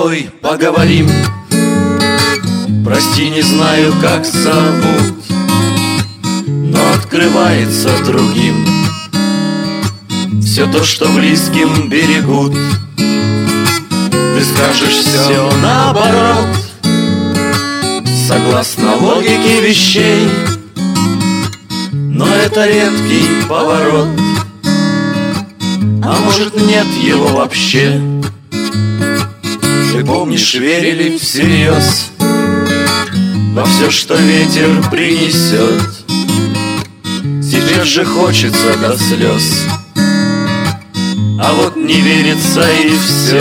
тобой поговорим. Прости, не знаю, как зовут, но открывается другим все то, что близким берегут. Ты скажешь все наоборот, согласно логике вещей, но это редкий поворот, а может нет его вообще. Ты помнишь, верили всерьез во все, что ветер принесет. Теперь же хочется до слез, а вот не верится и все.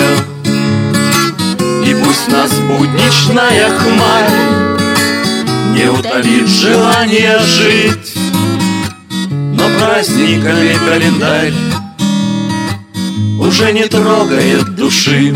И пусть нас будничная хмарь не утолит желание жить, но праздниками календарь уже не трогает души.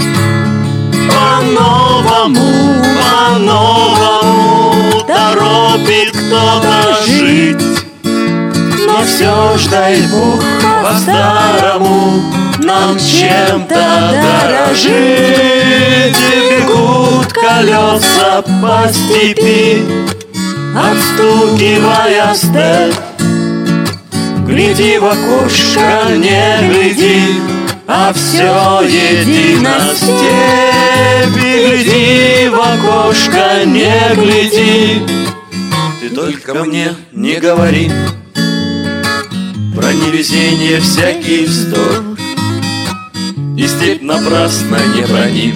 По-новому, по-новому торопит кто-то жить, но все ж, дай Бог, по-старому нам чем-то дорожить. И бегут колеса по степи, отстукивая степ. Гляди в окошко, не гляди, а все едино степь. Гляди в окошко, не гляди. Ты только мне не говори про невезение всякий вздор, и степь напрасно не брони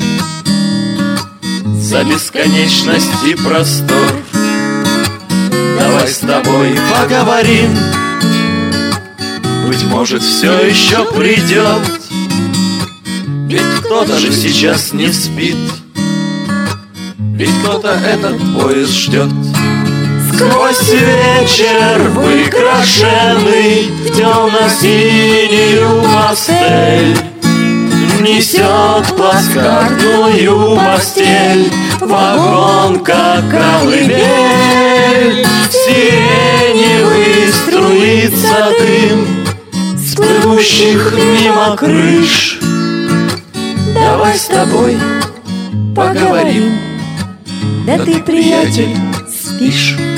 за бесконечность и простор. Давай с тобой поговорим, быть может, все еще придет, ведь кто-то же сейчас не спит, ведь кто-то этот поезд ждет. Сквозь вечер, выкрашенный в темно-синюю пастель, несет плацкартную постель вагон, как колыбель. Сиреневый струится дым с плывущих мимо крыш. Давай с тобой поговорим, да ты, приятель, спишь.